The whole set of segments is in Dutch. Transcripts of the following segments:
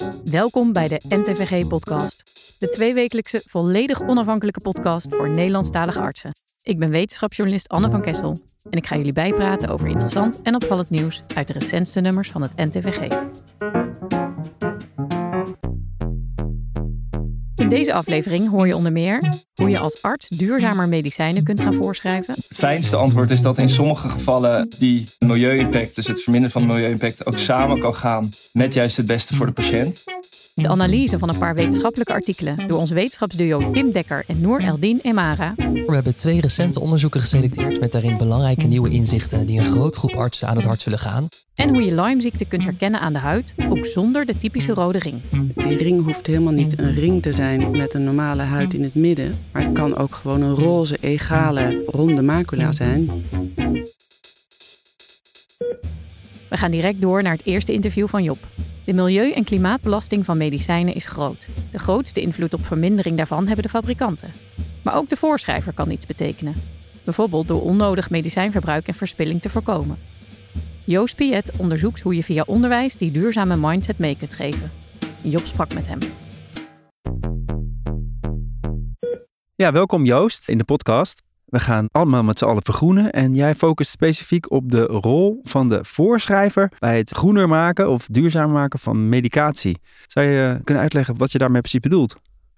Welkom bij de NTVG-podcast. De tweewekelijkse, volledig onafhankelijke podcast voor Nederlandstalige artsen. Ik ben wetenschapsjournalist Anne van Kessel en ik ga jullie bijpraten over interessant en opvallend nieuws uit de recentste nummers van het NTVG. In deze aflevering hoor je onder meer hoe je als arts duurzamer medicijnen kunt gaan voorschrijven. Het fijnste antwoord is dat in sommige gevallen die milieu-impact, dus het verminderen van de milieu-impact, ook samen kan gaan met juist het beste voor de patiënt. De analyse van een paar wetenschappelijke artikelen door ons wetenschapsduo Tim Dekker en Noor Eldin Emara. We hebben 2 recente onderzoeken geselecteerd met daarin belangrijke nieuwe inzichten die een groot groep artsen aan het hart zullen gaan. En hoe je Lyme-ziekte kunt herkennen aan de huid, ook zonder de typische rode ring. Die ring hoeft helemaal niet een ring te zijn met een normale huid in het midden. Maar het kan ook gewoon een roze, egale, ronde macula zijn. We gaan direct door naar het eerste interview van Job. De milieu- en klimaatbelasting van medicijnen is groot. De grootste invloed op vermindering daarvan hebben de fabrikanten. Maar ook de voorschrijver kan iets betekenen. Bijvoorbeeld door onnodig medicijnverbruik en verspilling te voorkomen. Joost Piet onderzoekt hoe je via onderwijs die duurzame mindset mee kunt geven. Job sprak met hem. Ja, welkom Joost in de podcast. We gaan allemaal met z'n allen vergroenen en jij focust specifiek op de rol van de voorschrijver bij het groener maken of duurzamer maken van medicatie. Zou je kunnen uitleggen wat je daarmee precies bedoelt?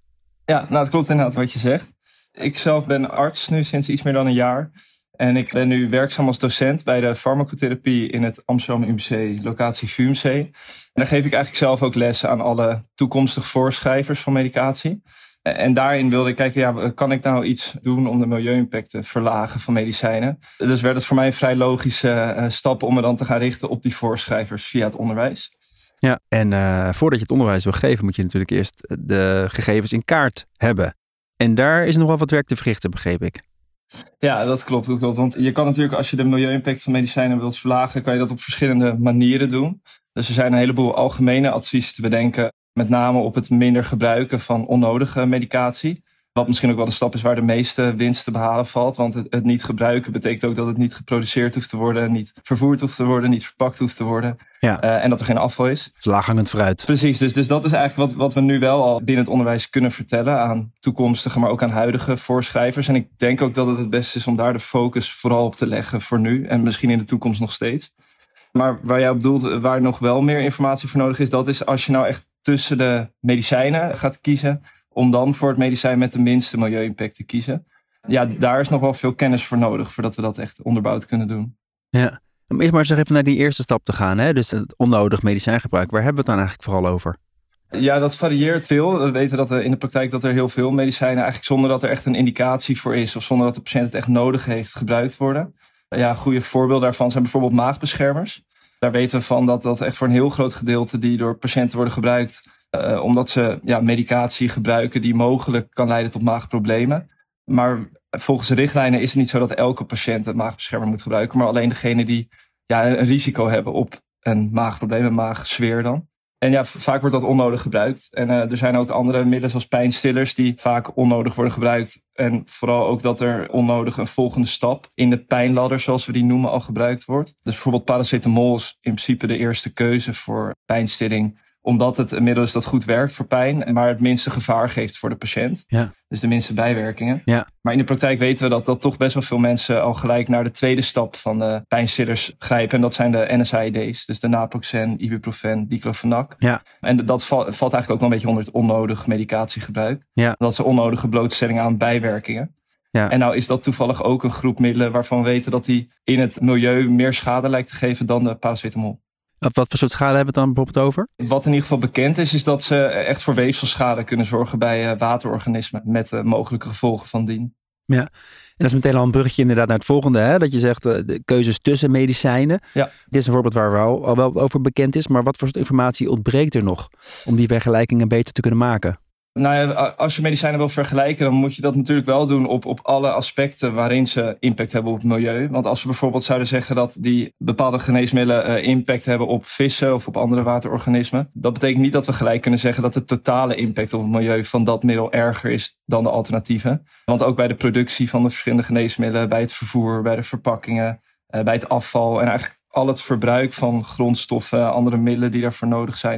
Ja, het klopt inderdaad wat je zegt. Ik zelf ben arts nu sinds iets meer dan een jaar. En ik ben nu werkzaam als docent bij de farmacotherapie in het Amsterdam UMC, locatie VUMC. En daar geef ik eigenlijk zelf ook lessen aan alle toekomstige voorschrijvers van medicatie. En daarin wilde ik kijken, kan ik nou iets doen om de milieu-impact te verlagen van medicijnen? Dus werd het voor mij een vrij logische stap om me dan te gaan richten op die voorschrijvers via het onderwijs. Ja, en voordat je het onderwijs wil geven, moet je natuurlijk eerst de gegevens in kaart hebben. En daar is nog wel wat werk te verrichten, begreep ik. Ja, dat klopt. Want je kan natuurlijk, als je de milieu-impact van medicijnen wilt verlagen, kan je dat op verschillende manieren doen. Dus er zijn een heleboel algemene adviezen te bedenken. Met name op het minder gebruiken van onnodige medicatie. Wat misschien ook wel de stap is waar de meeste winst te behalen valt. Want het niet gebruiken betekent ook dat het niet geproduceerd hoeft te worden. Niet vervoerd hoeft te worden, niet verpakt hoeft te worden. Ja. En dat er geen afval is. Dus laaghangend fruit. Precies, dus dat is eigenlijk wat we nu wel al binnen het onderwijs kunnen vertellen aan toekomstige, maar ook aan huidige voorschrijvers. En ik denk ook dat het beste is om daar de focus vooral op te leggen voor nu. En misschien in de toekomst nog steeds. Maar waar jij op bedoelt, waar nog wel meer informatie voor nodig is, dat is als je nou echt tussen de medicijnen gaat kiezen, om dan voor het medicijn met de minste milieu-impact te kiezen. Ja, daar is nog wel veel kennis voor nodig, voordat we dat echt onderbouwd kunnen doen. Ja, om eerst maar eens even naar die eerste stap te gaan, hè? Dus het onnodig medicijngebruik. Waar hebben we het dan eigenlijk vooral over? Ja, dat varieert veel. We weten dat in de praktijk dat er heel veel medicijnen eigenlijk zonder dat er echt een indicatie voor is, of zonder dat de patiënt het echt nodig heeft, gebruikt worden. Ja, goede voorbeelden daarvan zijn bijvoorbeeld maagbeschermers. Daar weten we van dat echt voor een heel groot gedeelte die door patiënten worden gebruikt, omdat ze medicatie gebruiken die mogelijk kan leiden tot maagproblemen. Maar volgens de richtlijnen is het niet zo dat elke patiënt een maagbeschermer moet gebruiken, maar alleen degene die een risico hebben op een maagprobleem, een maagzweer dan. En ja, vaak wordt dat onnodig gebruikt. En er zijn ook andere middelen zoals pijnstillers die vaak onnodig worden gebruikt. En vooral ook dat er onnodig een volgende stap in de pijnladder, zoals we die noemen, al gebruikt wordt. Dus bijvoorbeeld paracetamol is in principe de eerste keuze voor pijnstilling, omdat het een middel is dat goed werkt voor pijn, maar het minste gevaar geeft voor de patiënt. Ja. Dus de minste bijwerkingen. Ja. Maar in de praktijk weten we dat toch best wel veel mensen al gelijk naar de tweede stap van de pijnstillers grijpen. En dat zijn de NSAID's, dus de naproxen, ibuprofen, diclofenac. Ja. En dat valt eigenlijk ook wel een beetje onder het onnodig medicatiegebruik. Ja. Dat is een onnodige blootstelling aan bijwerkingen. Ja. En nou is dat toevallig ook een groep middelen waarvan we weten dat die in het milieu meer schade lijkt te geven dan de paracetamol. Wat voor soort schade hebben we het dan bijvoorbeeld over? Wat in ieder geval bekend is dat ze echt voor weefselschade kunnen zorgen bij waterorganismen met mogelijke gevolgen van dien. Ja, en dat is meteen al een bruggetje inderdaad naar het volgende, hè? Dat je zegt de keuzes tussen medicijnen. Ja. Dit is een voorbeeld waar al wel over bekend is, maar wat voor soort informatie ontbreekt er nog om die vergelijkingen beter te kunnen maken? Nou ja, als je medicijnen wil vergelijken, dan moet je dat natuurlijk wel doen op alle aspecten waarin ze impact hebben op het milieu. Want als we bijvoorbeeld zouden zeggen dat die bepaalde geneesmiddelen impact hebben op vissen of op andere waterorganismen, dat betekent niet dat we gelijk kunnen zeggen dat de totale impact op het milieu van dat middel erger is dan de alternatieven. Want ook bij de productie van de verschillende geneesmiddelen, bij het vervoer, bij de verpakkingen, bij het afval en eigenlijk al het verbruik van grondstoffen, andere middelen die daarvoor nodig zijn,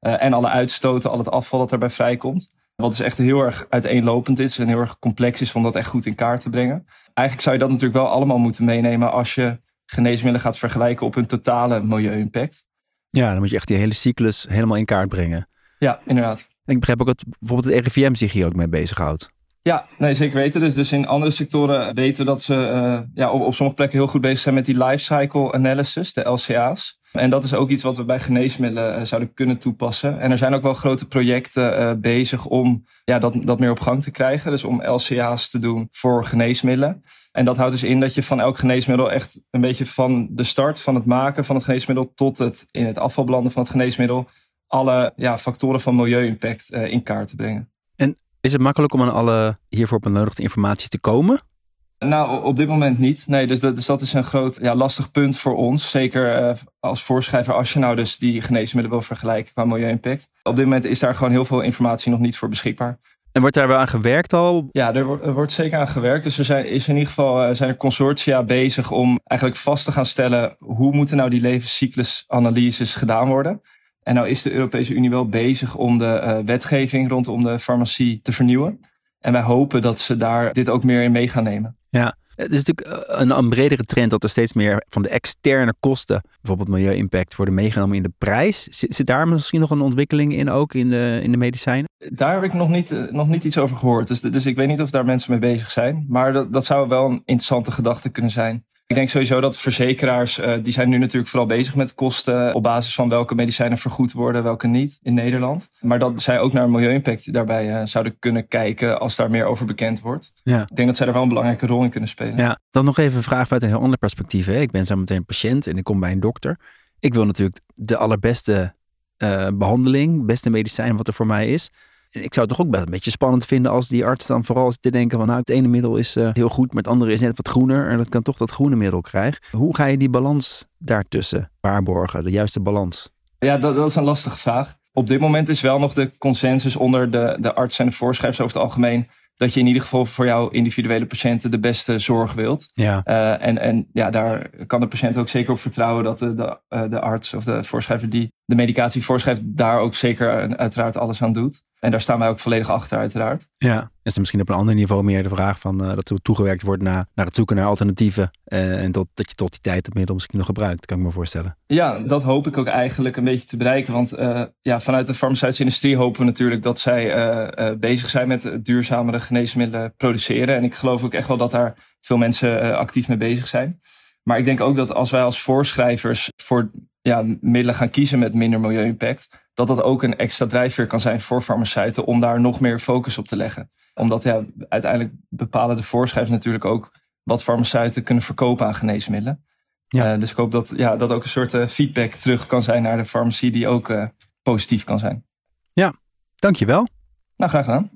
En alle uitstoten, al het afval dat daarbij vrijkomt. Wat dus echt heel erg uiteenlopend is en heel erg complex is om dat echt goed in kaart te brengen. Eigenlijk zou je dat natuurlijk wel allemaal moeten meenemen als je geneesmiddelen gaat vergelijken op hun totale milieu-impact. Ja, dan moet je echt die hele cyclus helemaal in kaart brengen. Ja, inderdaad. En ik begrijp ook dat bijvoorbeeld het RIVM zich hier ook mee bezighoudt. Ja, nee, zeker weten. Dus in andere sectoren weten we dat ze op sommige plekken heel goed bezig zijn met die life cycle analysis, de LCA's. En dat is ook iets wat we bij geneesmiddelen zouden kunnen toepassen. En er zijn ook wel grote projecten bezig om dat meer op gang te krijgen. Dus om LCA's te doen voor geneesmiddelen. En dat houdt dus in dat je van elk geneesmiddel echt een beetje van de start van het maken van het geneesmiddel tot het in het afval belanden van het geneesmiddel alle factoren van milieu-impact in kaart te brengen. En is het makkelijk om aan alle hiervoor benodigde informatie te komen? Nou, op dit moment niet. Nee, dus dat is een groot lastig punt voor ons. Zeker als voorschrijver als je nou dus die geneesmiddelen wil vergelijken qua milieu-impact. Op dit moment is daar gewoon heel veel informatie nog niet voor beschikbaar. En wordt daar wel aan gewerkt al? Ja, er wordt zeker aan gewerkt. Dus zijn in ieder geval consortia bezig om eigenlijk vast te gaan stellen hoe moeten nou die levenscyclusanalyses gedaan worden. En nou is de Europese Unie wel bezig om de wetgeving rondom de farmacie te vernieuwen. En wij hopen dat ze daar dit ook meer in mee gaan nemen. Ja, het is natuurlijk een bredere trend dat er steeds meer van de externe kosten, bijvoorbeeld milieu-impact, worden meegenomen in de prijs. Zit daar misschien nog een ontwikkeling in ook in de medicijnen? Daar heb ik nog niet iets over gehoord. Dus ik weet niet of daar mensen mee bezig zijn. Maar dat zou wel een interessante gedachte kunnen zijn. Ik denk sowieso dat verzekeraars, die zijn nu natuurlijk vooral bezig met kosten op basis van welke medicijnen vergoed worden, welke niet in Nederland. Maar dat zij ook naar een milieu-impact daarbij zouden kunnen kijken als daar meer over bekend wordt. Ja. Ik denk dat zij er wel een belangrijke rol in kunnen spelen. Ja, dan nog even een vraag vanuit een heel ander perspectief. Hè? Ik ben zo meteen patiënt en ik kom bij een dokter. Ik wil natuurlijk de allerbeste behandeling, beste medicijn wat er voor mij is. Ik zou het toch ook wel een beetje spannend vinden als die arts dan vooral te denken van het ene middel is heel goed, maar het andere is net wat groener en dat kan toch dat groene middel krijgen. Hoe ga je die balans daartussen waarborgen, de juiste balans? Ja, dat is een lastige vraag. Op dit moment is wel nog de consensus onder de arts en de voorschrijvers over het algemeen dat je in ieder geval voor jouw individuele patiënten de beste zorg wilt. Ja. En daar kan de patiënt ook zeker op vertrouwen dat de arts of de voorschrijver die de medicatie voorschrijft daar ook zeker uiteraard alles aan doet. En daar staan wij ook volledig achter uiteraard. Ja, is er misschien op een ander niveau meer de vraag van dat er toegewerkt wordt naar het zoeken naar alternatieven. En dat je tot die tijd het middel misschien nog gebruikt, kan ik me voorstellen. Ja, dat hoop ik ook eigenlijk een beetje te bereiken. Want vanuit de farmaceutische industrie hopen we natuurlijk dat zij bezig zijn met duurzamere geneesmiddelen produceren. En ik geloof ook echt wel dat daar veel mensen actief mee bezig zijn. Maar ik denk ook dat als wij als voorschrijvers voor middelen gaan kiezen met minder milieu-impact, dat ook een extra drijfveer kan zijn voor farmaceuten om daar nog meer focus op te leggen. Omdat uiteindelijk bepalen de voorschrijvers natuurlijk ook wat farmaceuten kunnen verkopen aan geneesmiddelen. Ja. Dus ik hoop dat ook een soort feedback terug kan zijn naar de farmacie die ook positief kan zijn. Ja, dankjewel. Nou, graag gedaan.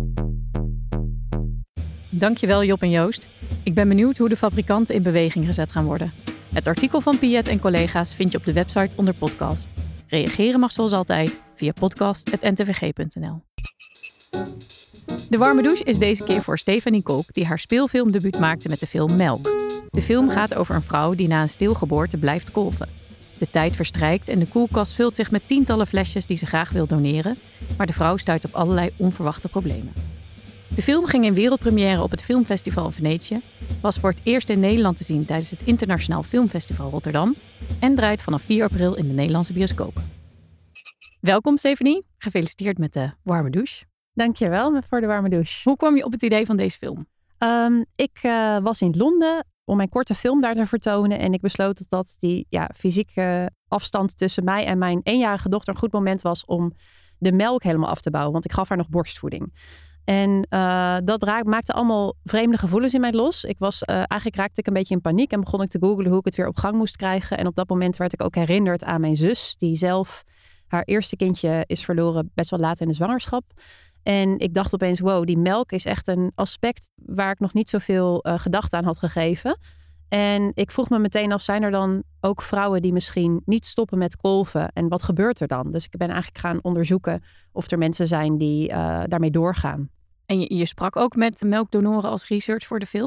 Dankjewel Job en Joost. Ik ben benieuwd hoe de fabrikanten in beweging gezet gaan worden. Het artikel van Piet en collega's vind je op de website onder podcast. Reageren mag zoals altijd via podcast@ntvg.nl. De warme douche is deze keer voor Stephanie Kolk, die haar speelfilmdebuut maakte met de film Melk. De film gaat over een vrouw die na een stilgeboorte blijft kolven. De tijd verstrijkt en de koelkast vult zich met tientallen flesjes die ze graag wil doneren, maar de vrouw stuit op allerlei onverwachte problemen. De film ging in wereldpremière op het Filmfestival in Venetië, was voor het eerst in Nederland te zien tijdens het Internationaal Filmfestival Rotterdam en draait vanaf 4 april in de Nederlandse bioscopen. Welkom Stephanie, gefeliciteerd met de warme douche. Dankjewel voor de warme douche. Hoe kwam je op het idee van deze film? Ik was in Londen om mijn korte film daar te vertonen en ik besloot dat die fysieke afstand tussen mij en mijn 1-jarige dochter een goed moment was om de melk helemaal af te bouwen, want ik gaf haar nog borstvoeding. En dat maakte allemaal vreemde gevoelens in mij los. Eigenlijk raakte ik een beetje in paniek en begon ik te googlen hoe ik het weer op gang moest krijgen. En op dat moment werd ik ook herinnerd aan mijn zus, die zelf haar eerste kindje is verloren best wel laat in de zwangerschap. En ik dacht opeens, wow, die melk is echt een aspect waar ik nog niet zoveel gedachte aan had gegeven. En ik vroeg me meteen af, zijn er dan ook vrouwen die misschien niet stoppen met kolven? En wat gebeurt er dan? Dus ik ben eigenlijk gaan onderzoeken of er mensen zijn die daarmee doorgaan. En je sprak ook met melkdonoren als research voor de film.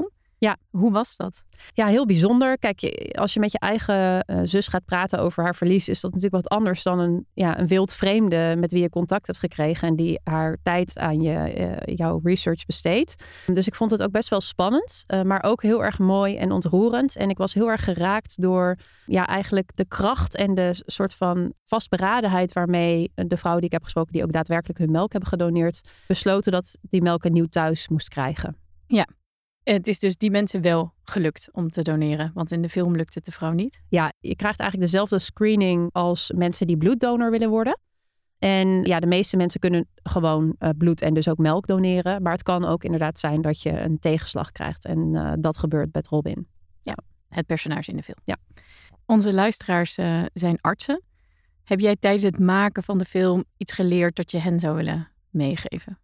Ja. Hoe was dat? Ja, heel bijzonder. Kijk, als je met je eigen zus gaat praten over haar verlies, is dat natuurlijk wat anders dan een wild vreemde met wie je contact hebt gekregen en die haar tijd aan jouw research besteedt. Dus ik vond het ook best wel spannend, maar ook heel erg mooi en ontroerend. En ik was heel erg geraakt door eigenlijk de kracht en de soort van vastberadenheid waarmee de vrouwen die ik heb gesproken, die ook daadwerkelijk hun melk hebben gedoneerd, besloten dat die melk een nieuw thuis moest krijgen. Ja. Het is dus die mensen wel gelukt om te doneren. Want in de film lukt het de vrouw niet. Ja, je krijgt eigenlijk dezelfde screening als mensen die bloeddonor willen worden. En de meeste mensen kunnen gewoon bloed en dus ook melk doneren. Maar het kan ook inderdaad zijn dat je een tegenslag krijgt. En dat gebeurt met Robin. Ja, het personage in de film. Ja. Onze luisteraars zijn artsen. Heb jij tijdens het maken van de film iets geleerd dat je hen zou willen meegeven?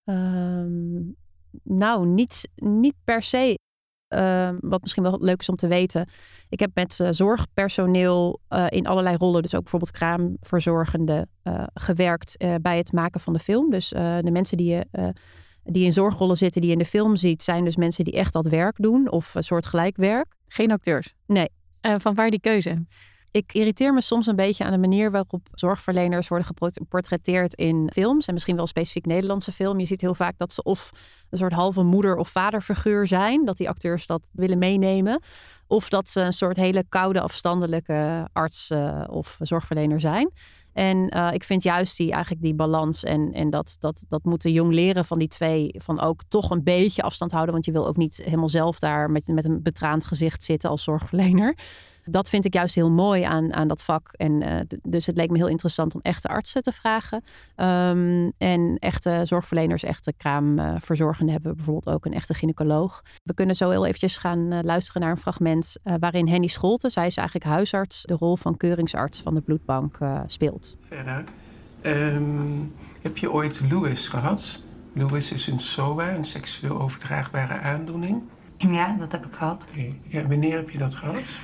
Nou, niet per se. Wat misschien wel leuk is om te weten. Ik heb met zorgpersoneel in allerlei rollen, dus ook bijvoorbeeld kraamverzorgende, gewerkt bij het maken van de film. Dus de mensen die in zorgrollen zitten, die je in de film ziet, zijn dus mensen die echt dat werk doen of soortgelijk werk. Geen acteurs? Nee. Van waar die keuze? Ik irriteer me soms een beetje aan de manier waarop zorgverleners worden geportretteerd in films. En misschien wel specifiek Nederlandse film. Je ziet heel vaak dat ze of een soort halve moeder- of vaderfiguur zijn. Dat die acteurs dat willen meenemen. Of dat ze een soort hele koude, afstandelijke arts of zorgverlener zijn. En ik vind juist die balans en dat moeten jong leren van die twee. Van ook toch een beetje afstand houden. Want je wil ook niet helemaal zelf daar met een betraand gezicht zitten als zorgverlener. Dat vind ik juist heel mooi aan dat vak. En dus het leek me heel interessant om echte artsen te vragen. En echte zorgverleners, echte kraamverzorgenden hebben we bijvoorbeeld ook een echte gynaecoloog. We kunnen zo heel eventjes gaan luisteren naar een fragment waarin Henny Scholten, zij is eigenlijk huisarts, de rol van keuringsarts van de bloedbank speelt. Verder, heb je ooit Lewis gehad? Lewis is een SOA, een seksueel overdraagbare aandoening. Ja, dat heb ik gehad. Okay. Ja, wanneer heb je dat gehad?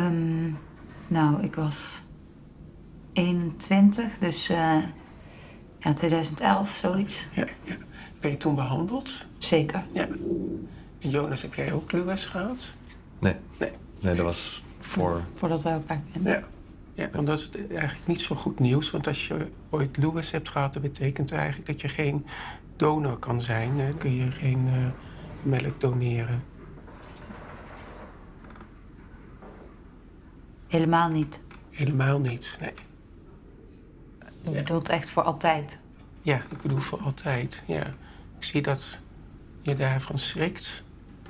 Ik was 21, dus 2011, zoiets. Ja. Ben je toen behandeld? Zeker. Ja. En Jonas, heb jij ook Lewis gehad? Nee, dat was voordat wij elkaar kenden. Ja, want dat is eigenlijk niet zo goed nieuws. Want als je ooit Lewis hebt gehad, dat betekent eigenlijk dat je geen donor kan zijn. Dan kun je geen melk doneren. Helemaal niet. Helemaal niet, nee. Je bedoelt echt voor altijd? Ja, ik bedoel voor altijd, ja. Ik zie dat je daarvan schrikt.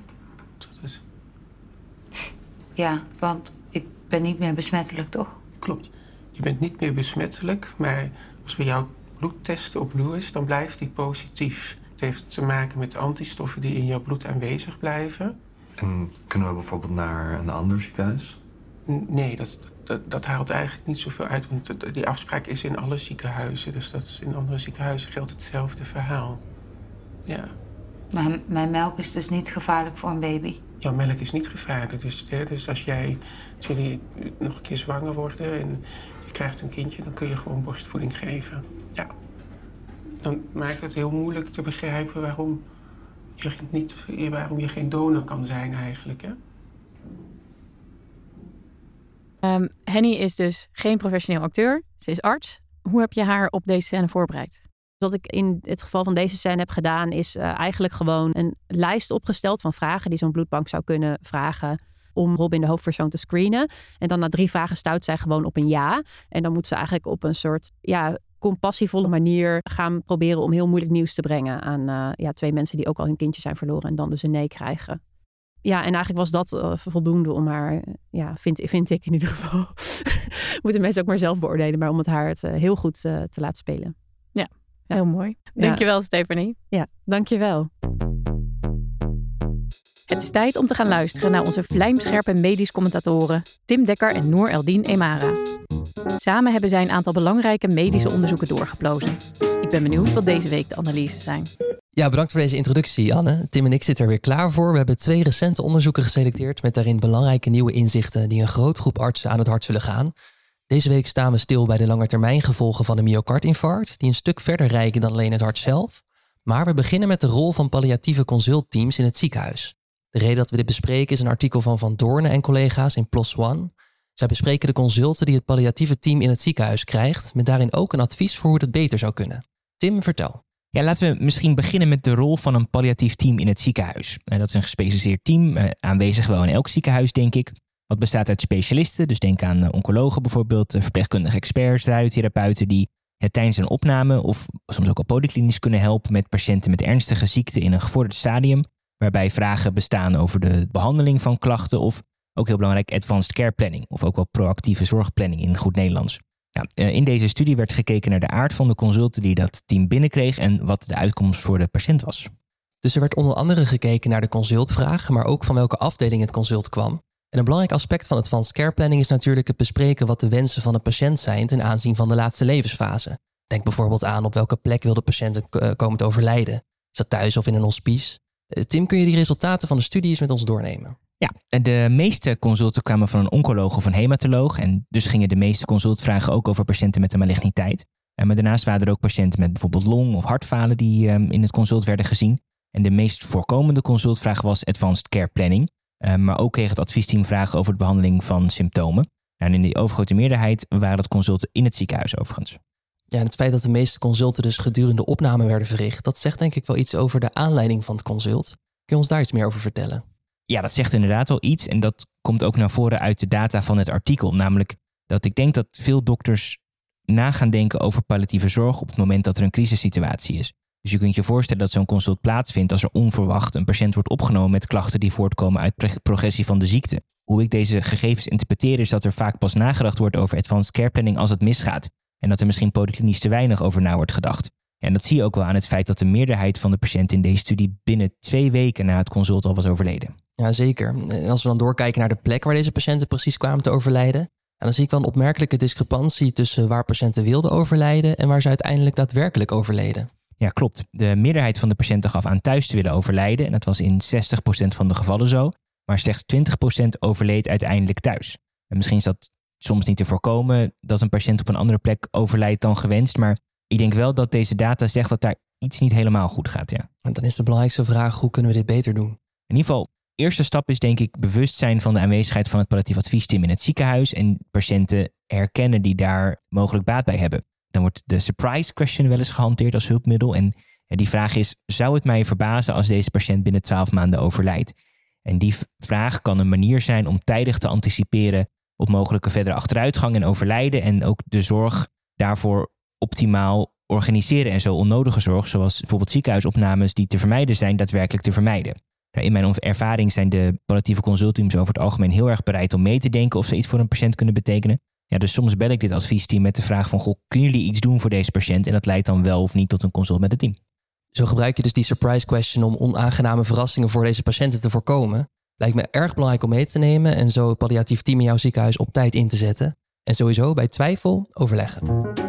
Ja, want ik ben niet meer besmettelijk, toch? Klopt. Je bent niet meer besmettelijk, maar als we jouw bloed testen op Lewis, dan blijft die positief. Het heeft te maken met antistoffen die in jouw bloed aanwezig blijven. En kunnen we bijvoorbeeld naar een ander ziekenhuis? Nee, dat haalt eigenlijk niet zoveel uit, want die afspraak is in alle ziekenhuizen. Dus dat is in andere ziekenhuizen geldt hetzelfde verhaal. Ja. Maar mijn melk is dus niet gevaarlijk voor een baby? Jouw melk is niet gevaarlijk. Dus als jullie nog een keer zwanger worden en je krijgt een kindje, dan kun je gewoon borstvoeding geven. Ja. Dan maakt het heel moeilijk te begrijpen waarom je geen donor kan zijn eigenlijk, hè? Henny is dus geen professioneel acteur. Ze is arts. Hoe heb je haar op deze scène voorbereid? Wat ik in het geval van deze scène heb gedaan is eigenlijk gewoon een lijst opgesteld van vragen die zo'n bloedbank zou kunnen vragen om Robin, de hoofdpersoon, te screenen. En dan na 3 vragen stuit zij gewoon op een ja. En dan moet ze eigenlijk op een soort compassievolle manier gaan proberen om heel moeilijk nieuws te brengen aan 2 mensen die ook al hun kindje zijn verloren en dan dus een nee krijgen. Ja, en eigenlijk was dat voldoende om haar, vind ik in ieder geval. Moeten mensen ook maar zelf beoordelen, maar om het heel goed te laten spelen. Ja, heel mooi. Dankjewel, Stephanie. Ja, dankjewel. Het is tijd om te gaan luisteren naar onze vlijmscherpe medisch commentatoren Tim Dekker en Noor Eldin Emara. Samen hebben zij een aantal belangrijke medische onderzoeken doorgeplozen. Ik ben benieuwd wat deze week de analyses zijn. Ja, bedankt voor deze introductie, Anne. Tim en ik zitten er weer klaar voor. We hebben 2 recente onderzoeken geselecteerd met daarin belangrijke nieuwe inzichten die een groot groep artsen aan het hart zullen gaan. Deze week staan we stil bij de langetermijngevolgen van een myocardinfarct, die een stuk verder reiken dan alleen het hart zelf. Maar we beginnen met de rol van palliatieve consultteams in het ziekenhuis. De reden dat we dit bespreken is een artikel van Van Doornen en collega's in PLOS ONE. Zij bespreken de consulten die het palliatieve team in het ziekenhuis krijgt, met daarin ook een advies voor hoe het beter zou kunnen. Tim, vertel. Ja, laten we misschien beginnen met de rol van een palliatief team in het ziekenhuis. Dat is een gespecialiseerd team, aanwezig wel in elk ziekenhuis, denk ik. Wat bestaat uit specialisten, dus denk aan oncologen bijvoorbeeld, verpleegkundige experts, radiotherapeuten die tijdens een opname of soms ook al polyklinisch kunnen helpen met patiënten met ernstige ziekten in een gevorderd stadium, waarbij vragen bestaan over de behandeling van klachten of ook heel belangrijk advanced care planning of ook wel proactieve zorgplanning in goed Nederlands. Nou, in deze studie werd gekeken naar de aard van de consulten die dat team binnenkreeg en wat de uitkomst voor de patiënt was. Dus er werd onder andere gekeken naar de consultvraag, maar ook van welke afdeling het consult kwam. En een belangrijk aspect van advanced care planning is natuurlijk het bespreken wat de wensen van de patiënt zijn ten aanzien van de laatste levensfase. Denk bijvoorbeeld aan op welke plek wil de patiënt komen te overlijden. Is dat thuis of in een hospice? Tim, kun je die resultaten van de studie eens met ons doornemen? Ja, de meeste consulten kwamen van een oncoloog of een hematoloog. En dus gingen de meeste consultvragen ook over patiënten met een maligniteit. Maar daarnaast waren er ook patiënten met bijvoorbeeld long- of hartfalen die in het consult werden gezien. En de meest voorkomende consultvraag was advanced care planning. Maar ook kreeg het adviesteam vragen over de behandeling van symptomen. En in de overgrote meerderheid waren dat consulten in het ziekenhuis overigens. Ja, en het feit dat de meeste consulten dus gedurende opname werden verricht, dat zegt denk ik wel iets over de aanleiding van het consult. Kun je ons daar iets meer over vertellen? Ja, dat zegt inderdaad wel iets en dat komt ook naar voren uit de data van het artikel. Namelijk dat ik denk dat veel dokters na gaan denken over palliatieve zorg op het moment dat er een crisissituatie is. Dus je kunt je voorstellen dat zo'n consult plaatsvindt als er onverwacht een patiënt wordt opgenomen met klachten die voortkomen uit progressie van de ziekte. Hoe ik deze gegevens interpreteer is dat er vaak pas nagedacht wordt over advanced care planning als het misgaat. En dat er misschien polyklinisch te weinig over na wordt gedacht. En dat zie je ook wel aan het feit dat de meerderheid van de patiënten in deze studie binnen 2 weken na het consult al was overleden. Ja, zeker. En als we dan doorkijken naar de plek waar deze patiënten precies kwamen te overlijden, dan zie ik wel een opmerkelijke discrepantie tussen waar patiënten wilden overlijden en waar ze uiteindelijk daadwerkelijk overleden. Ja, klopt. De meerderheid van de patiënten gaf aan thuis te willen overlijden. En dat was in 60% van de gevallen zo. Maar slechts 20% overleed uiteindelijk thuis. En misschien is dat soms niet te voorkomen dat een patiënt op een andere plek overlijdt dan gewenst. Maar ik denk wel dat deze data zegt dat daar iets niet helemaal goed gaat. Ja. En dan is de belangrijkste vraag, hoe kunnen we dit beter doen? In ieder geval, eerste stap is denk ik bewustzijn van de aanwezigheid van het palliatief adviesteam in het ziekenhuis. En patiënten herkennen die daar mogelijk baat bij hebben. Dan wordt de surprise question wel eens gehanteerd als hulpmiddel. En die vraag is, zou het mij verbazen als deze patiënt binnen 12 maanden overlijdt? En die vraag kan een manier zijn om tijdig te anticiperen op mogelijke verdere achteruitgang en overlijden. En ook de zorg daarvoor optimaal organiseren. En zo onnodige zorg, zoals bijvoorbeeld ziekenhuisopnames die te vermijden zijn, daadwerkelijk te vermijden. In mijn ervaring zijn de palliatieve consultteams over het algemeen heel erg bereid om mee te denken of ze iets voor een patiënt kunnen betekenen. Ja, dus soms bel ik dit adviesteam met de vraag van, goh, kunnen jullie iets doen voor deze patiënt? En dat leidt dan wel of niet tot een consult met het team. Zo gebruik je dus die surprise question om onaangename verrassingen voor deze patiënten te voorkomen. Lijkt me erg belangrijk om mee te nemen en zo het palliatief team in jouw ziekenhuis op tijd in te zetten. En sowieso bij twijfel overleggen.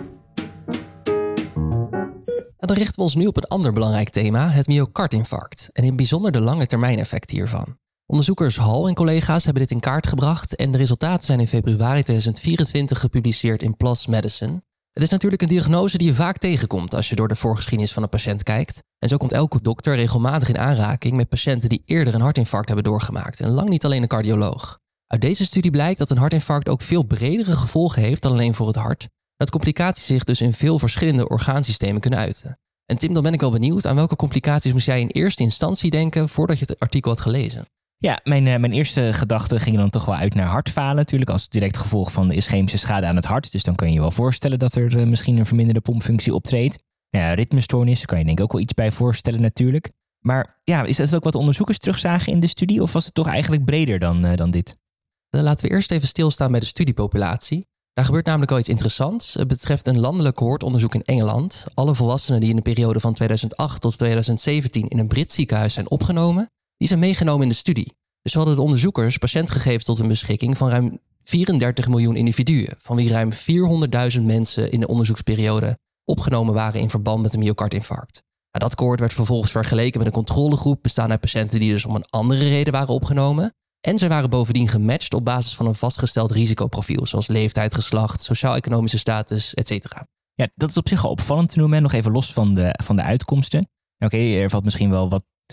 En dan richten we ons nu op een ander belangrijk thema, het myocardinfarct. En in het bijzonder de lange termijn effecten hiervan. Onderzoekers Hall en collega's hebben dit in kaart gebracht en de resultaten zijn in februari 2024 gepubliceerd in PLOS Medicine. Het is natuurlijk een diagnose die je vaak tegenkomt als je door de voorgeschiedenis van een patiënt kijkt. En zo komt elke dokter regelmatig in aanraking met patiënten die eerder een hartinfarct hebben doorgemaakt. En lang niet alleen een cardioloog. Uit deze studie blijkt dat een hartinfarct ook veel bredere gevolgen heeft dan alleen voor het hart. Dat complicaties zich dus in veel verschillende orgaansystemen kunnen uiten. En Tim, dan ben ik wel benieuwd, aan welke complicaties moest jij in eerste instantie denken voordat je het artikel had gelezen? Ja, mijn eerste gedachten gingen dan toch wel uit naar hartfalen natuurlijk als direct gevolg van de ischemische schade aan het hart. Dus dan kan je je wel voorstellen dat er misschien een verminderde pompfunctie optreedt. Ja, ritmestoornissen kan je denk ik ook wel iets bij voorstellen natuurlijk. Maar ja, is dat ook wat onderzoekers terugzagen in de studie of was het toch eigenlijk breder dan dit? Laten we eerst even stilstaan bij de studiepopulatie. Daar gebeurt namelijk al iets interessants. Het betreft een landelijk cohortonderzoek in Engeland. Alle volwassenen die in de periode van 2008 tot 2017 in een Brits ziekenhuis zijn opgenomen, die zijn meegenomen in de studie. Dus we hadden de onderzoekers patiëntgegevens tot hun beschikking van ruim 34 miljoen individuen, van wie ruim 400.000 mensen in de onderzoeksperiode opgenomen waren in verband met een myocardinfarct. Dat cohort werd vervolgens vergeleken met een controlegroep bestaande uit patiënten die dus om een andere reden waren opgenomen. En zij waren bovendien gematcht op basis van een vastgesteld risicoprofiel, zoals leeftijd, geslacht, sociaal-economische status, etc. Ja, dat is op zich al opvallend te noemen, nog even los van de uitkomsten. Oké, er valt misschien wel wat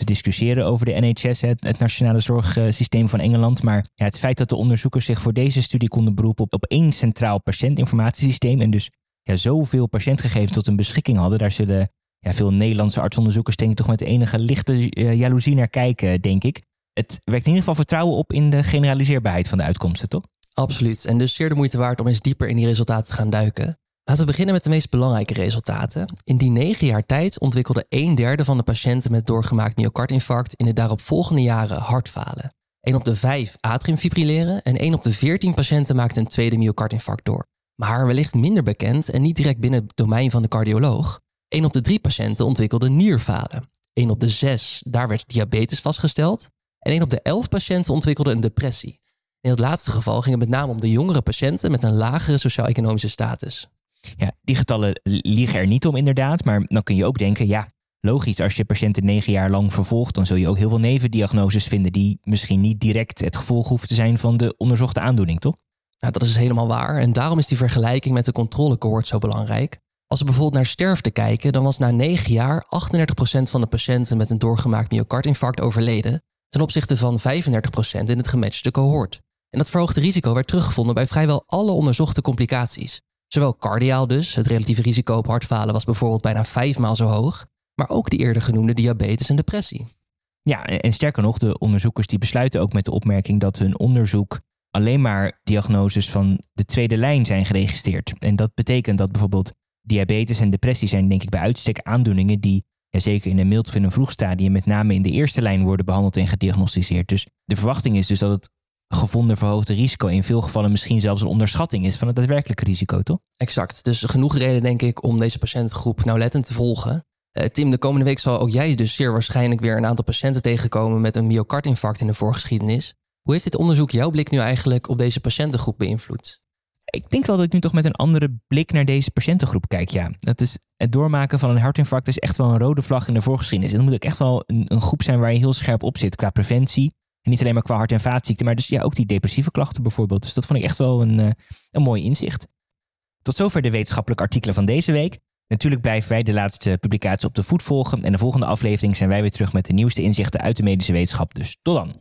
te discussiëren over de NHS, het nationale zorgsysteem van Engeland. Maar het feit dat de onderzoekers zich voor deze studie konden beroepen op één centraal patiëntinformatiesysteem en dus zoveel patiëntgegevens tot hun beschikking hadden, daar zullen veel Nederlandse artsonderzoekers denk ik toch met enige lichte jaloezie naar kijken, denk ik. Het wekt in ieder geval vertrouwen op in de generaliseerbaarheid van de uitkomsten, toch? Absoluut. En dus zeer de moeite waard om eens dieper in die resultaten te gaan duiken. Laten we beginnen met de meest belangrijke resultaten. In die 9 jaar tijd ontwikkelde 1/3 van de patiënten met doorgemaakt myocardinfarct in de daaropvolgende jaren hartfalen. 1 op de 5 atriumfibrilleren en 1 op de 14 patiënten maakte een tweede myocardinfarct door. Maar wellicht minder bekend en niet direct binnen het domein van de cardioloog. 1 op de 3 patiënten ontwikkelde nierfalen. 1 op de 6, daar werd diabetes vastgesteld. En 1 op de 11 patiënten ontwikkelde een depressie. In het laatste geval ging het met name om de jongere patiënten met een lagere sociaal-economische status. Ja, die getallen liegen er niet om inderdaad, maar dan kun je ook denken, logisch, als je patiënten 9 jaar lang vervolgt, dan zul je ook heel veel nevendiagnoses vinden die misschien niet direct het gevolg hoeven te zijn van de onderzochte aandoening, toch? Nou, dat is helemaal waar en daarom is die vergelijking met de controlecohort zo belangrijk. Als we bijvoorbeeld naar sterfte kijken, dan was na 9 jaar 38% van de patiënten met een doorgemaakt myocardinfarct overleden, ten opzichte van 35% in het gematchte cohort. En dat verhoogde risico werd teruggevonden bij vrijwel alle onderzochte complicaties. Zowel cardiaal dus, het relatieve risico op hartfalen was bijvoorbeeld bijna 5 maal zo hoog, maar ook de eerder genoemde diabetes en depressie. Ja, en sterker nog, de onderzoekers die besluiten ook met de opmerking dat hun onderzoek alleen maar diagnoses van de tweede lijn zijn geregistreerd. En dat betekent dat bijvoorbeeld diabetes en depressie zijn denk ik bij uitstek aandoeningen die zeker in een mild of in een vroeg stadium met name in de eerste lijn worden behandeld en gediagnosticeerd. Dus de verwachting is dus dat het gevonden verhoogde risico in veel gevallen misschien zelfs een onderschatting is van het daadwerkelijke risico, toch? Exact. Dus genoeg reden denk ik om deze patiëntengroep nauwlettend te volgen. Tim, de komende week zal ook jij dus zeer waarschijnlijk weer een aantal patiënten tegenkomen met een myocardinfarct in de voorgeschiedenis. Hoe heeft dit onderzoek jouw blik nu eigenlijk op deze patiëntengroep beïnvloed? Ik denk wel dat ik nu toch met een andere blik naar deze patiëntengroep kijk, ja. Dat is het doormaken van een hartinfarct is echt wel een rode vlag in de voorgeschiedenis. En dat moet ook echt wel een groep zijn waar je heel scherp op zit qua preventie. En niet alleen maar qua hart- en vaatziekten, maar dus ook die depressieve klachten bijvoorbeeld. Dus dat vond ik echt wel een mooi inzicht. Tot zover de wetenschappelijke artikelen van deze week. Natuurlijk blijven wij de laatste publicatie op de voet volgen. En de volgende aflevering zijn wij weer terug met de nieuwste inzichten uit de medische wetenschap. Dus tot dan.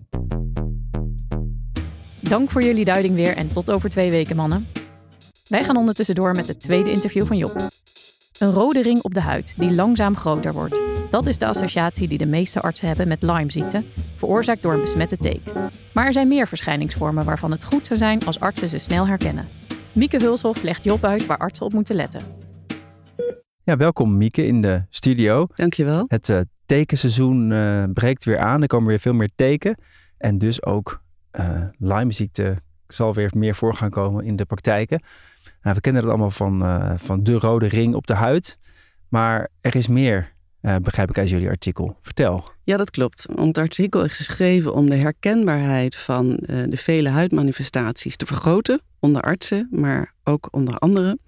Dank voor jullie duiding weer en tot over 2 weken, mannen. Wij gaan ondertussen door met het tweede interview van Job. Een rode ring op de huid die langzaam groter wordt. Dat is de associatie die de meeste artsen hebben met Lyme-ziekte, veroorzaakt door een besmette teek. Maar er zijn meer verschijningsvormen waarvan het goed zou zijn als artsen ze snel herkennen. Mieke Hulshoff legt Job uit waar artsen op moeten letten. Ja, welkom Mieke in de studio. Dankjewel. Het tekenseizoen breekt weer aan. Er komen weer veel meer teken. En dus ook Lyme-ziekte zal weer meer voor gaan komen in de praktijken. Nou, we kennen dat allemaal van de rode ring op de huid. Maar er is meer, begrijp ik uit jullie artikel. Vertel. Ja, dat klopt. Het artikel is geschreven om de herkenbaarheid van de vele huidmanifestaties te vergroten. Onder artsen, maar ook onder anderen.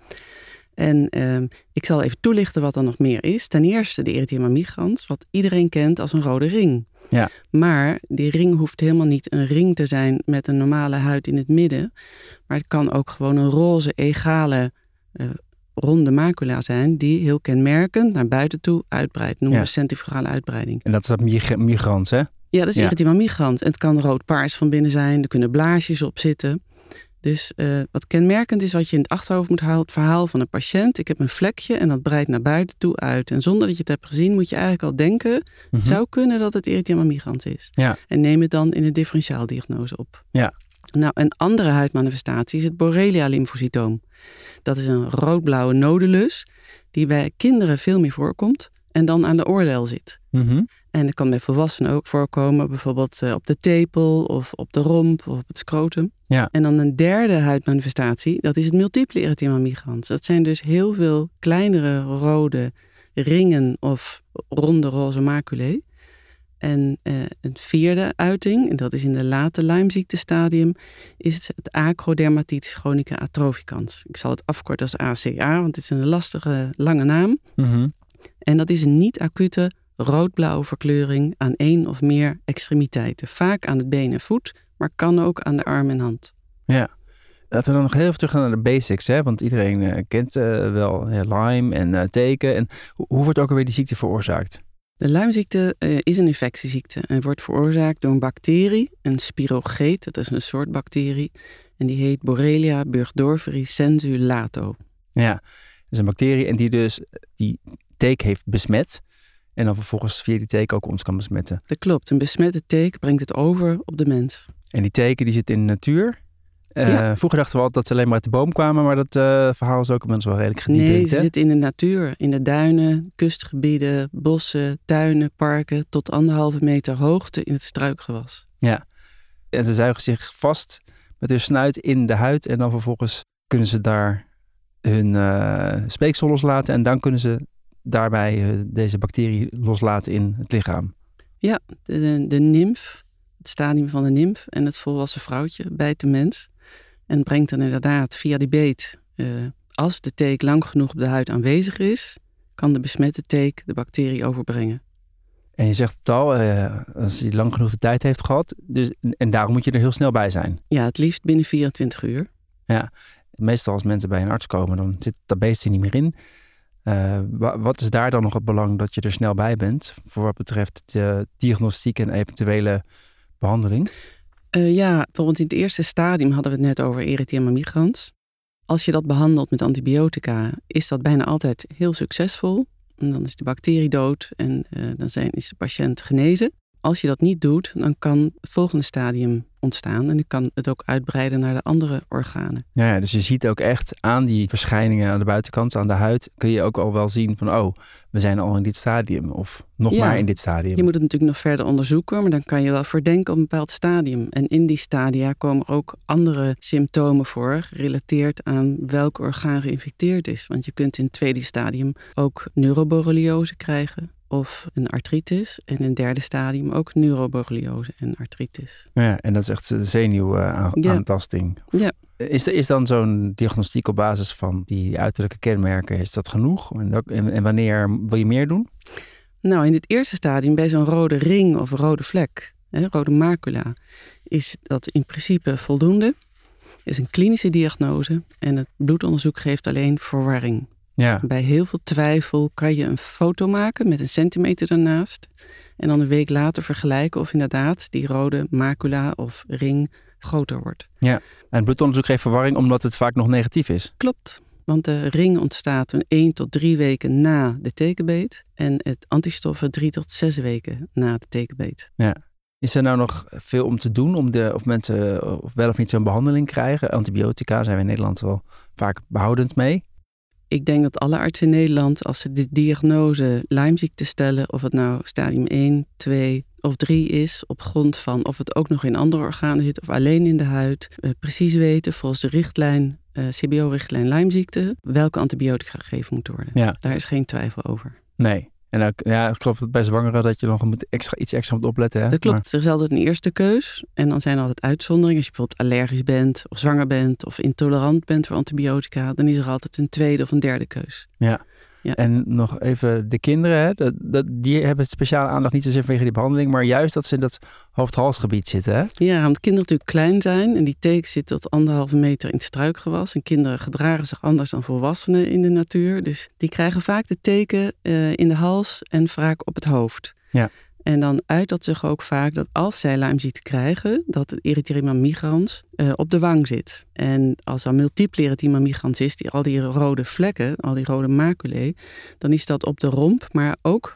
En ik zal even toelichten wat er nog meer is. Ten eerste de erythema migrans, wat iedereen kent als een rode ring. Ja. Maar die ring hoeft helemaal niet een ring te zijn met een normale huid in het midden. Maar het kan ook gewoon een roze, egale, ronde macula zijn die heel kenmerkend naar buiten toe uitbreidt. Noemen we centrifugale uitbreiding. En dat is dat migrans, hè? Ja, dat is erythema migrans. En het kan rood-paars van binnen zijn. Er kunnen blaasjes op zitten. Dus wat kenmerkend is wat je in het achterhoofd moet houden, het verhaal van een patiënt. Ik heb een vlekje en dat breidt naar buiten toe uit. En zonder dat je het hebt gezien moet je eigenlijk al denken, het zou kunnen dat het erythema migrans is. Ja. En neem het dan in de differentiaaldiagnose op. Ja. Nou, een andere huidmanifestatie is het Borrelia-lymfocytoom. Dat is een roodblauwe nodulus die bij kinderen veel meer voorkomt en dan aan de oordeel zit. Mm-hmm. En dat kan bij volwassenen ook voorkomen, bijvoorbeeld op de tepel of op de romp of op het scrotum. Ja. En dan een derde huidmanifestatie, dat is het multiple erythema migrans. Dat zijn dus heel veel kleinere rode ringen of ronde roze maculae. En een vierde uiting, en dat is in de late Lyme-ziektestadium, is het acrodermatitis chronica atrophicans. Ik zal het afkorten als ACA, want het is een lastige, lange naam. Mm-hmm. En dat is een niet-acute roodblauwe verkleuring aan 1 of meer extremiteiten. Vaak aan het been en voet, maar kan ook aan de arm en hand. Ja, laten we dan nog heel even terug gaan naar de basics, hè? Want iedereen kent wel Lyme en teken. En hoe wordt ook alweer die ziekte veroorzaakt? De luimziekte is een infectieziekte en wordt veroorzaakt door een bacterie, een spirocheet, dat is een soort bacterie, en die heet Borrelia burgdorferi sensu lato. Ja, dat is een bacterie en die dus die teek heeft besmet en dan vervolgens via die teek ook ons kan besmetten. Dat klopt, een besmette teek brengt het over op de mens. En die teken die zitten in de natuur. Vroeger dachten we altijd dat ze alleen maar uit de boom kwamen, maar dat verhaal is ook inmiddels wel redelijk gediept. Nee, ze zitten in de natuur, in de duinen, kustgebieden, bossen, tuinen, parken, tot 1,5 meter hoogte in het struikgewas. Ja, en ze zuigen zich vast met hun snuit in de huid en dan vervolgens kunnen ze daar hun speeksel loslaten en dan kunnen ze daarbij deze bacterie loslaten in het lichaam. Ja, de nymf, het stadium van de nymf en het volwassen vrouwtje bijt de mens. En brengt dan inderdaad via die beet, als de teek lang genoeg op de huid aanwezig is, kan de besmette teek de bacterie overbrengen. En je zegt het al, als hij lang genoeg de tijd heeft gehad, dus, en daarom moet je er heel snel bij zijn. Ja, het liefst binnen 24 uur. Ja, meestal als mensen bij een arts komen, dan zit dat beest er niet meer in. Wat is daar dan nog het belang dat je er snel bij bent, voor wat betreft de diagnostiek en eventuele behandeling? Bijvoorbeeld in het eerste stadium hadden we het net over erythema migrans. Als je dat behandelt met antibiotica, is dat bijna altijd heel succesvol. En dan is de bacterie dood en is de patiënt genezen. Als je dat niet doet, dan kan het volgende stadium ontstaan en dan kan het ook uitbreiden naar de andere organen. Ja, dus je ziet ook echt aan die verschijningen aan de buitenkant, aan de huid, kun je ook al wel zien van, we zijn al in dit stadium of nog maar in dit stadium. Je moet het natuurlijk nog verder onderzoeken, maar dan kan je wel verdenken op een bepaald stadium. En in die stadia komen ook andere symptomen voor, gerelateerd aan welk orgaan geïnfecteerd is. Want je kunt in het tweede stadium ook neuroborreliose krijgen. Of een artritis. En in het derde stadium ook neuroborreliose en artritis. Ja, en dat is echt zenuwaantasting. Ja. Is dan zo'n diagnostiek op basis van die uiterlijke kenmerken, is dat genoeg? En wanneer wil je meer doen? Nou, in het eerste stadium, bij zo'n rode ring of rode vlek, rode macula, is dat in principe voldoende. Is een klinische diagnose en het bloedonderzoek geeft alleen verwarring. Ja. Bij heel veel twijfel kan je een foto maken met 1 centimeter ernaast. En dan een week later vergelijken of inderdaad die rode macula of ring groter wordt. Ja, en het bloedonderzoek geeft verwarring omdat het vaak nog negatief is. Klopt, want de ring ontstaat 1 tot 3 weken na de tekenbeet. En het antistoffen 3 tot 6 weken na de tekenbeet. Ja. Is er nou nog veel om te doen of mensen wel of niet zo'n behandeling krijgen? Antibiotica zijn we in Nederland wel vaak behoudend mee. Ik denk dat alle artsen in Nederland, als ze de diagnose Lymeziekte stellen, of het nou stadium 1, 2 of 3 is, op grond van of het ook nog in andere organen zit of alleen in de huid, precies weten volgens de richtlijn, CBO-richtlijn Lymeziekte, welke antibiotica gegeven moeten worden. Ja. Daar is geen twijfel over. Nee. En ook, ik geloof dat bij zwangeren dat je nog iets extra moet opletten. Hè? Dat klopt. Er is altijd een eerste keus. En dan zijn er altijd uitzonderingen. Als je bijvoorbeeld allergisch bent of zwanger bent of intolerant bent voor antibiotica, dan is er altijd een tweede of een derde keus. Ja. En nog even de kinderen, hè? Die hebben speciale aandacht niet zozeer vanwege die behandeling, maar juist dat ze in dat hoofd-halsgebied zitten. Hè? Ja, omdat kinderen natuurlijk klein zijn en die teek zit tot 1,5 meter in het struikgewas. En kinderen gedragen zich anders dan volwassenen in de natuur. Dus die krijgen vaak de teken in de hals en vaak op het hoofd. Ja. En dan uit dat zich ook vaak dat als zij Lymeziekte krijgen, dat het erythema migrans op de wang zit. En als er multiple erythema migrans is, al die rode vlekken, al die rode maculae, dan is dat op de romp, maar ook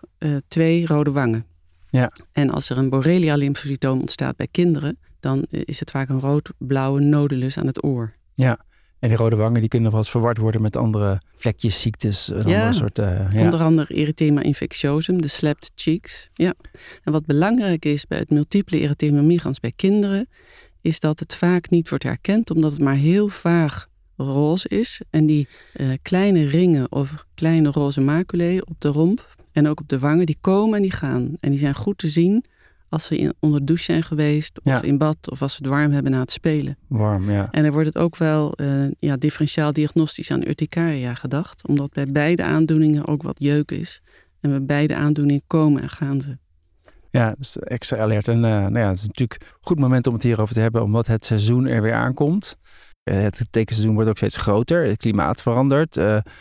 2 rode wangen. Ja. En als er een Borrelia-lymfocytoom ontstaat bij kinderen, dan is het vaak een rood-blauwe nodulus aan het oor. Ja. En die rode wangen die kunnen wel eens verward worden met andere vlekjes, ziektes. Andere soorten, onder andere erythema infectiosum, de slapped cheeks. Ja. En wat belangrijk is bij het multiple erythema migrans bij kinderen, is dat het vaak niet wordt herkend, omdat het maar heel vaag roze is. En die kleine ringen of kleine roze maculae op de romp en ook op de wangen, die komen en die gaan. En die zijn goed te zien als ze onder de douche zijn geweest of in bad of als ze het warm hebben na het spelen. Warm, ja. En er wordt het ook wel differentiaal diagnostisch aan urticaria gedacht, omdat bij beide aandoeningen ook wat jeuk is. En bij beide aandoeningen komen en gaan ze. Ja, dus extra alert. En het is natuurlijk een goed moment om het hierover te hebben, omdat het seizoen er weer aankomt. Het tekenseizoen wordt ook steeds groter, het klimaat verandert.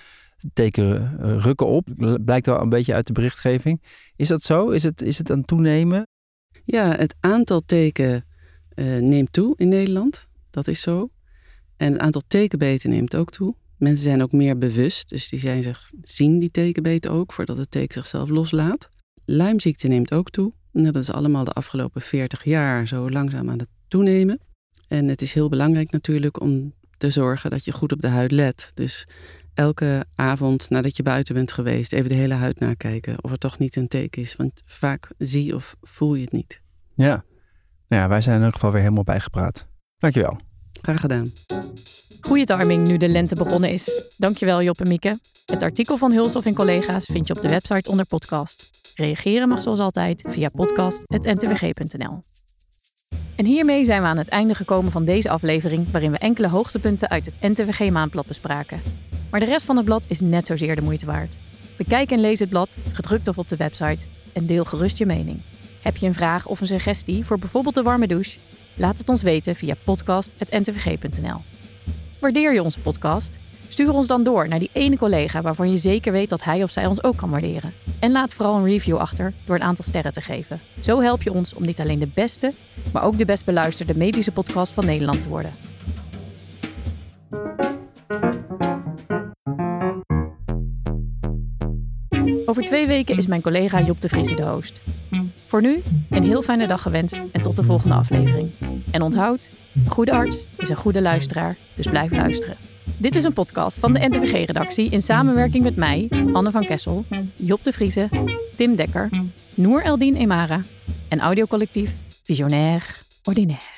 teken rukken op. Blijkt wel een beetje uit de berichtgeving. Is dat zo? Is het aan het toenemen? Ja, het aantal teken neemt toe in Nederland. Dat is zo. En het aantal tekenbeten neemt ook toe. Mensen zijn ook meer bewust. Dus die zien die tekenbeten ook voordat het teken zichzelf loslaat. Lymeziekte neemt ook toe. Nou, dat is allemaal de afgelopen 40 jaar zo langzaam aan het toenemen. En het is heel belangrijk natuurlijk om te zorgen dat je goed op de huid let. Dus elke avond nadat je buiten bent geweest even de hele huid nakijken of er toch niet een teken is. Want vaak zie of voel je het niet. Ja. Nou ja, wij zijn in ieder geval weer helemaal bijgepraat. Dankjewel. Graag gedaan. Goeie timing nu de lente begonnen is. Dankjewel Job en Mieke. Het artikel van Hulshoff en collega's vind je op de website onder podcast. Reageren mag zoals altijd via podcast@ntvg.nl. En hiermee zijn we aan het einde gekomen van deze aflevering, waarin we enkele hoogtepunten uit het NTVG-maandblad bespraken. Maar de rest van het blad is net zozeer de moeite waard. Bekijk en lees het blad, gedrukt of op de website, en deel gerust je mening. Heb je een vraag of een suggestie voor bijvoorbeeld de warme douche? Laat het ons weten via podcast@ntvg.nl. Waardeer je onze podcast? Stuur ons dan door naar die ene collega waarvan je zeker weet dat hij of zij ons ook kan waarderen. En laat vooral een review achter door een aantal sterren te geven. Zo help je ons om niet alleen de beste, maar ook de best beluisterde medische podcast van Nederland te worden. Over 2 weken is mijn collega Job de Vriese de host. Voor nu, een heel fijne dag gewenst en tot de volgende aflevering. En onthoud, een goede arts is een goede luisteraar, dus blijf luisteren. Dit is een podcast van de NTVG-redactie in samenwerking met mij, Anne van Kessel, Job de Vriese, Tim Dekker, Noor Eldin Emara en audiocollectief Visionair Ordinaire.